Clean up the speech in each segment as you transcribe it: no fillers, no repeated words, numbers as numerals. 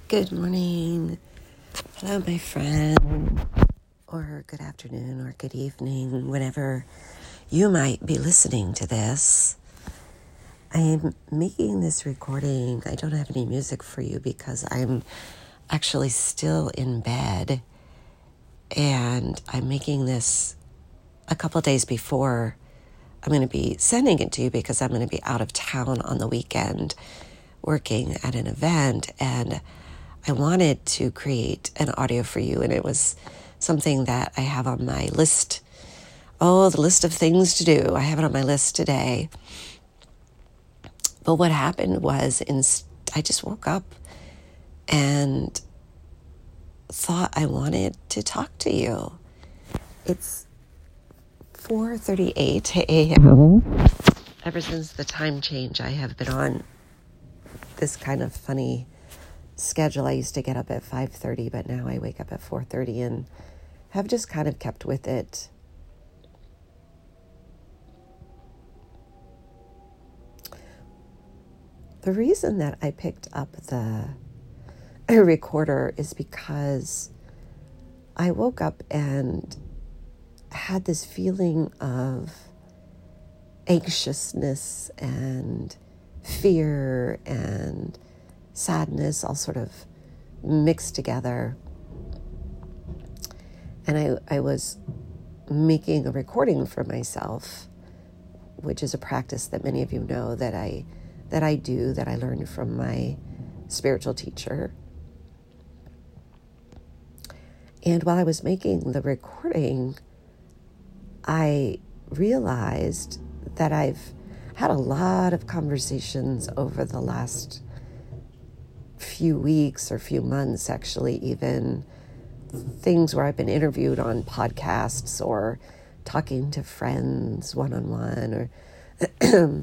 Good morning. Hello, my friend. Or good afternoon or good evening, whenever you might be listening to this. I'm making this recording. I don't have any music for you because I'm actually still in bed. And I'm making this a couple days before I'm going to be sending it to you because I'm going to be out of town on the weekend working at an event. And I wanted to create an audio for you, and it was something that I have on my list. Oh, the list of things to do. I have it on my list today. But what happened was I just woke up and thought I wanted to talk to you. It's 4:38 a.m. Ever since the time change, I have been on this kind of funny schedule. I used to get up at 5:30, but now I wake up at 4:30 and have just kind of kept with it. The reason that I picked up the recorder is because I woke up and had this feeling of anxiousness and fear and sadness all sort of mixed together. And I was making a recording for myself, which is a practice that many of you know that I learned from my spiritual teacher. And while I was making the recording, I realized that I've had a lot of conversations over the last few weeks or few months, actually, even things where I've been interviewed on podcasts or talking to friends one-on-one or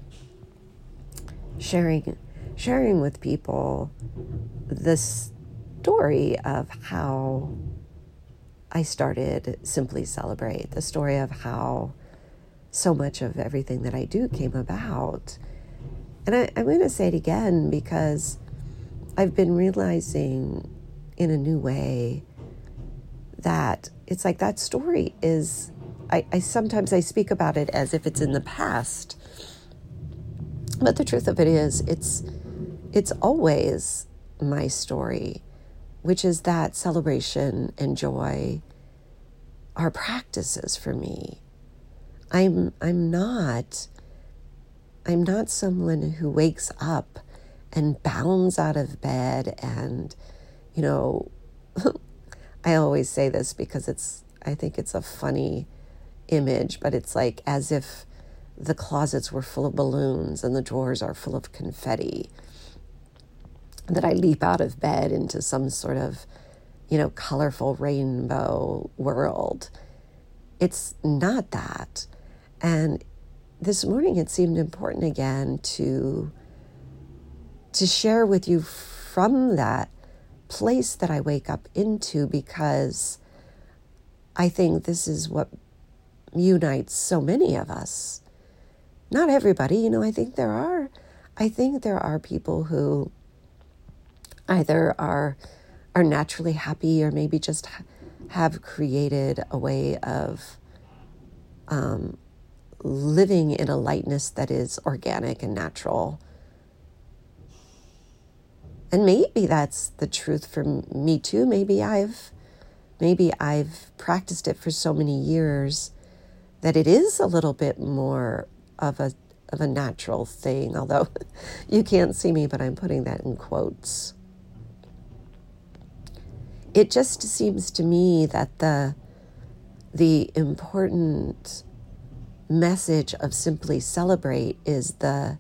sharing with people the story of how I started Simply Celebrate, the story of how so much of everything that I do came about. And I'm going to say it again because I've been realizing in a new way that it's like that story is, I sometimes I speak about it as if it's in the past. But the truth of it is, it's always my story, which is that celebration and joy are practices for me. I'm not someone who wakes up and bounds out of bed and, I always say this because I think it's a funny image, but it's like as if the closets were full of balloons and the drawers are full of confetti, that I leap out of bed into some sort of, colorful rainbow world. It's not that. And this morning it seemed important again to share with you from that place that I wake up into, because I think this is what unites so many of us. Not everybody, I think there are people who either are naturally happy or maybe just have created a way of living in a lightness that is organic and natural. And maybe that's the truth for me too. Maybe I've practiced it for so many years that it is a little bit more of a natural thing, although you can't see me, but I'm putting that in quotes. It just seems to me that the important message of Simply Celebrate is the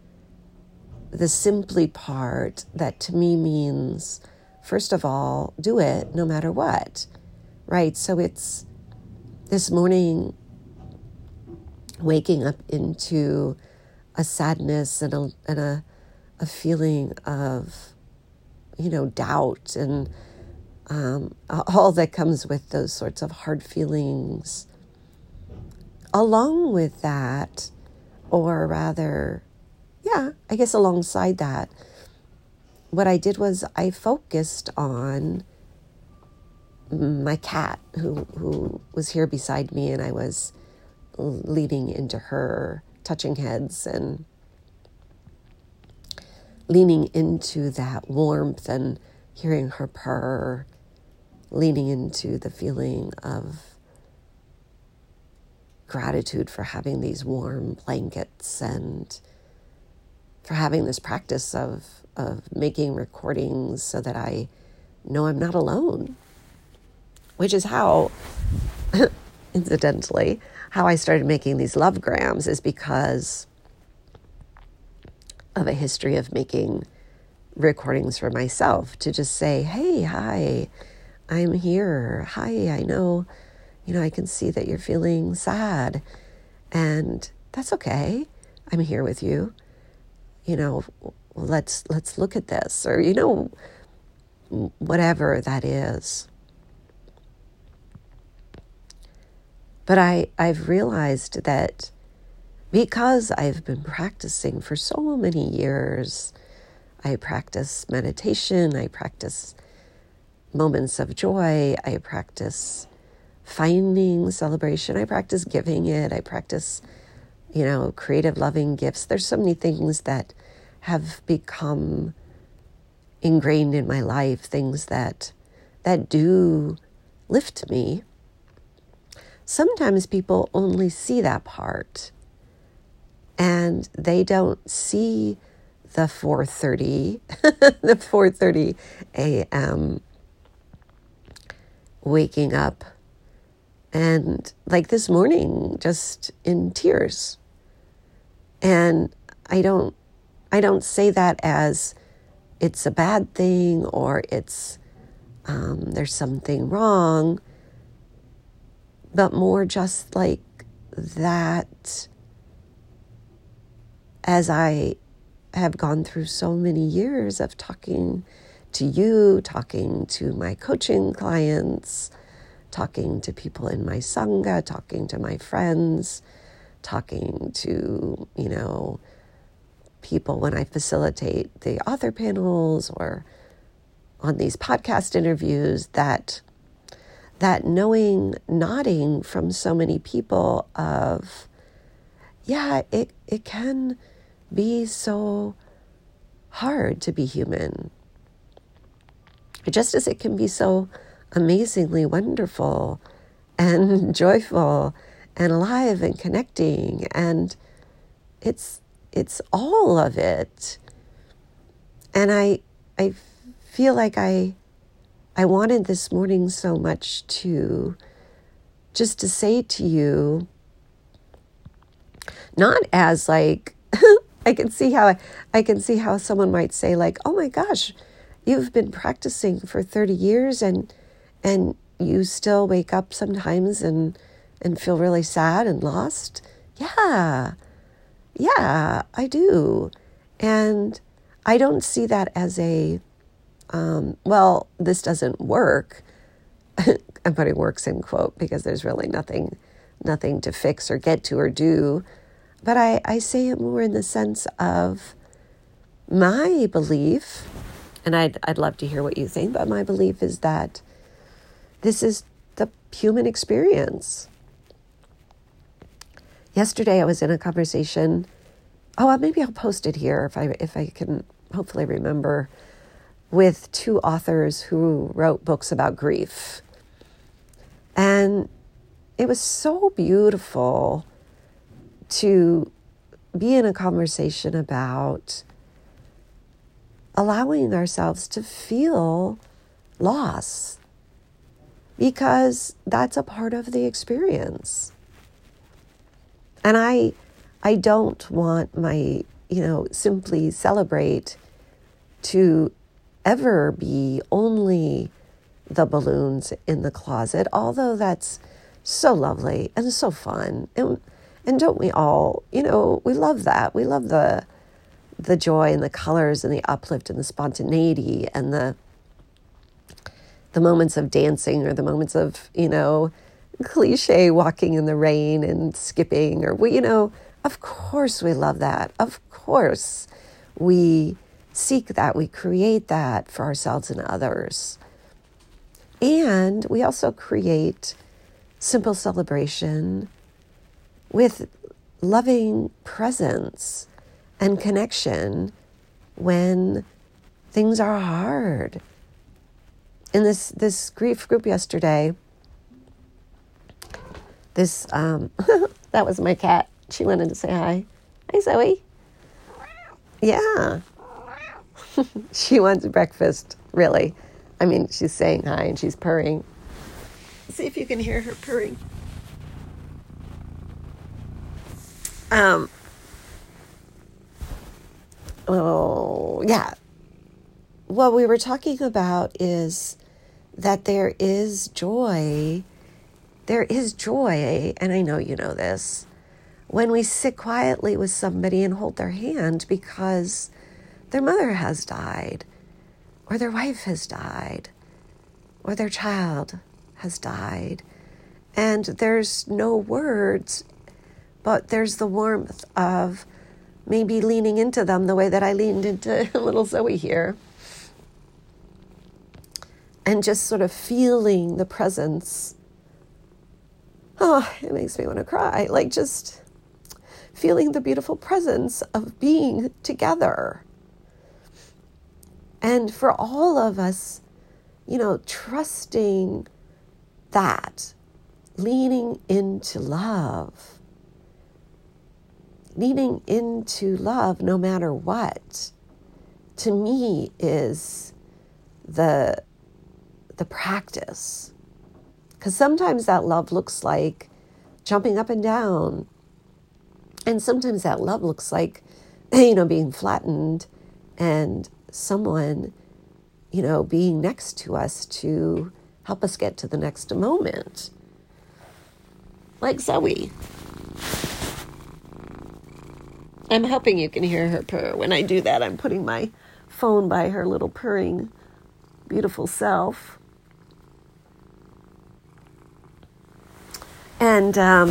simply part that to me means, first of all, do it no matter what, right? So it's this morning waking up into a sadness and a feeling of, doubt and all that comes with those sorts of hard feelings. Along with that, or rather, I guess alongside that, what I did was I focused on my cat who was here beside me, and I was leaning into her, touching heads and leaning into that warmth and hearing her purr, leaning into the feeling of gratitude for having these warm blankets and for having this practice of making recordings so that I know I'm not alone, which is how, incidentally, how I started making these lovegrams, is because of a history of making recordings for myself, to just say, hey, hi, I'm here. Hi, I know, I can see that you're feeling sad, and that's okay. I'm here with you. Let's look at this, or, whatever that is. But I've realized that because I've been practicing for so many years, I practice meditation, I practice moments of joy, I practice finding celebration, I practice giving it, I practice, creative loving gifts. There's so many things that have become ingrained in my life, things that do lift me. Sometimes people only see that part, and they don't see the 4:30, the 4:30 a.m. waking up, and like this morning, just in tears. And I don't say that as it's a bad thing or it's there's something wrong, but more just like that, as I have gone through so many years of talking to you, talking to my coaching clients, talking to people in my Sangha, talking to my friends, talking to, people when I facilitate the author panels or on these podcast interviews, that nodding from so many people of, yeah, it can be so hard to be human. Just as it can be so amazingly wonderful and joyful and alive and connecting, and it's all of it. And I feel like I wanted this morning so much to say to you, not as like I can see how someone might say like, oh my gosh, you've been practicing for 30 years and you still wake up sometimes and feel really sad and lost. Yeah, I do. And I don't see that as a, this doesn't work. I'm putting works in quote because there's really nothing to fix or get to or do. But I say it more in the sense of my belief, and I'd love to hear what you think, but my belief is that this is the human experience. Yesterday I was in a conversation, maybe I'll post it here if I can hopefully remember, with two authors who wrote books about grief. And it was so beautiful to be in a conversation about allowing ourselves to feel loss, because that's a part of the experience. And I don't want my, simply celebrate to ever be only the balloons in the closet, although that's so lovely and so fun. And don't we all, we love that. We love the joy and the colors and the uplift and the spontaneity and the moments of dancing, or the moments of, cliche walking in the rain and skipping, or of course we love that. Of course we seek that, we create that for ourselves and others. And we also create simple celebration with loving presence and connection when things are hard. In this grief group yesterday, that was my cat. She wanted to say hi. Hi, Zoe. Yeah. She wants breakfast, really. I mean, she's saying hi and she's purring. See if you can hear her purring. Oh, yeah. What we were talking about is that there is joy, and I know you know this, when we sit quietly with somebody and hold their hand because their mother has died, or their wife has died, or their child has died. And there's no words, but there's the warmth of maybe leaning into them the way that I leaned into little Zoe here. And just sort of feeling the presence. Oh, it makes me want to cry. Like just feeling the beautiful presence of being together. And for all of us, trusting that, leaning into love. Leaning into love no matter what, to me is the practice. Because sometimes that love looks like jumping up and down. And sometimes that love looks like, being flattened and someone, being next to us to help us get to the next moment. Like Zoe. I'm hoping you can hear her purr. When I do that, I'm putting my phone by her little purring, beautiful self. And,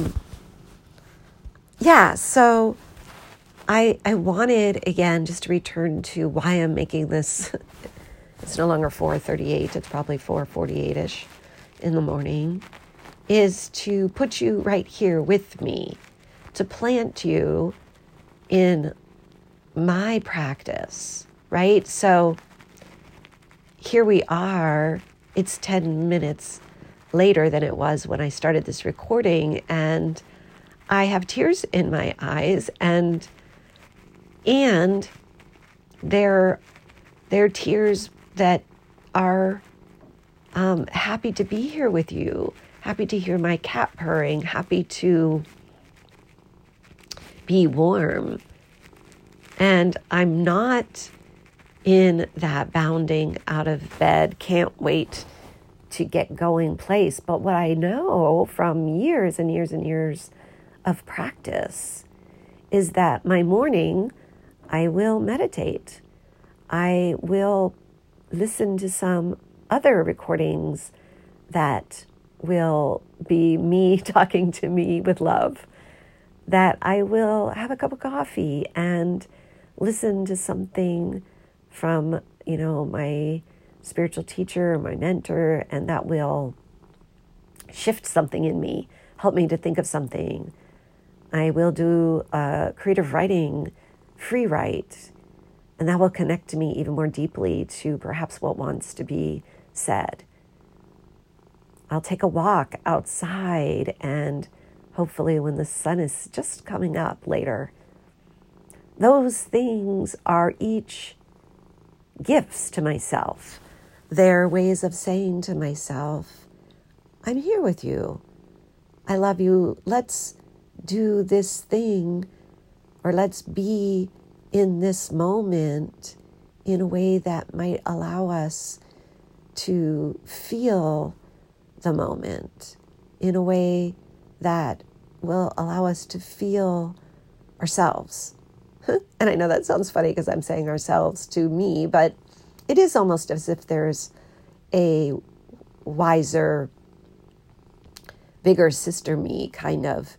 so I wanted, again, just to return to why I'm making this. It's no longer 4:38. It's probably 4:48-ish in the morning, is to put you right here with me, to plant you in my practice, right? So here we are. It's 10 minutes later than it was when I started this recording, and I have tears in my eyes, and they're tears that are happy to be here with you, happy to hear my cat purring, happy to be warm. And I'm not in that bounding out of bed, can't wait to get going place. But what I know from years and years and years of practice is that my morning, I will meditate. I will listen to some other recordings that will be me talking to me with love. That I will have a cup of coffee and listen to something from, my spiritual teacher, my mentor, and that will shift something in me, help me to think of something. I will do creative writing, free write, and that will connect me even more deeply to perhaps what wants to be said. I'll take a walk outside, and hopefully when the sun is just coming up later. Those things are each gifts to myself. They're ways of saying to myself, I'm here with you. I love you. Let's do this thing, or let's be in this moment in a way that might allow us to feel the moment, in a way that will allow us to feel ourselves. And I know that sounds funny because I'm saying ourselves to me, but it is almost as if there's a wiser, bigger sister me kind of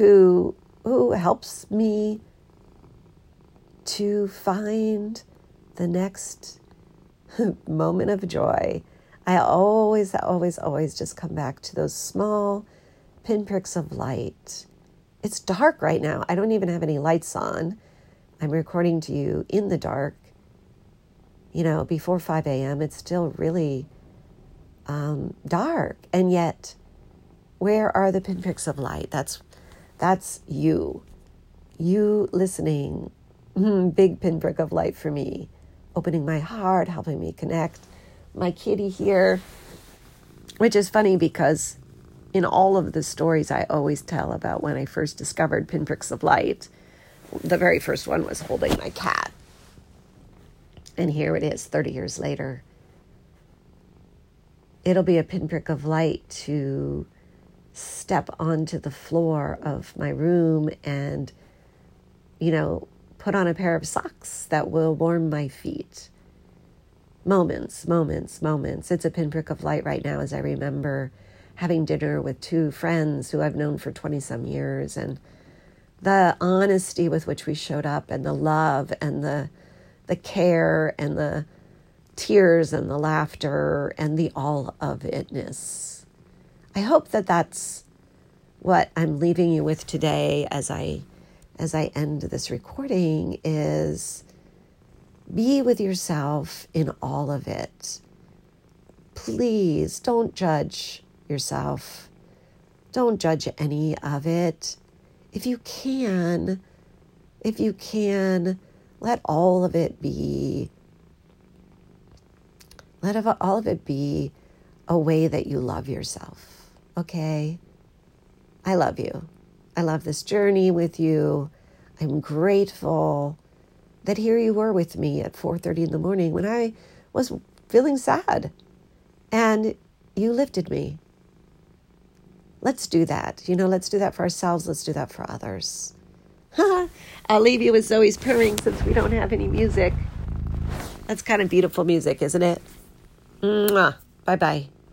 who helps me to find the next moment of joy, I always just come back to those small pinpricks of light. It's dark right now. I don't even have any lights on. I'm recording to you in the dark. Before 5 a.m., it's still really dark. And yet, where are the pinpricks of light? That's you. You listening. Big pinprick of light for me. Opening my heart, helping me connect. My kitty here. Which is funny because in all of the stories I always tell about when I first discovered pinpricks of light, the very first one was holding my cat. And here it is, 30 years later. It'll be a pinprick of light to step onto the floor of my room and, put on a pair of socks that will warm my feet. Moments. It's a pinprick of light right now as I remember having dinner with two friends who I've known for 20-some years, and the honesty with which we showed up, and the love and the care and the tears and the laughter and the all of itness. I hope that that's what I'm leaving you with today as I end this recording is be with yourself in all of it. Please don't judge yourself. Don't judge any of it. If you can, let all of it be. Let all of it be a way that you love yourself. Okay? I love you. I love this journey with you. I'm grateful that here you were with me at 4:30 in the morning when I was feeling sad. And you lifted me. Let's do that. Let's do that for ourselves. Let's do that for others. I'll leave you with Zoe's purring since we don't have any music. That's kind of beautiful music, isn't it? Mwah. Bye-bye.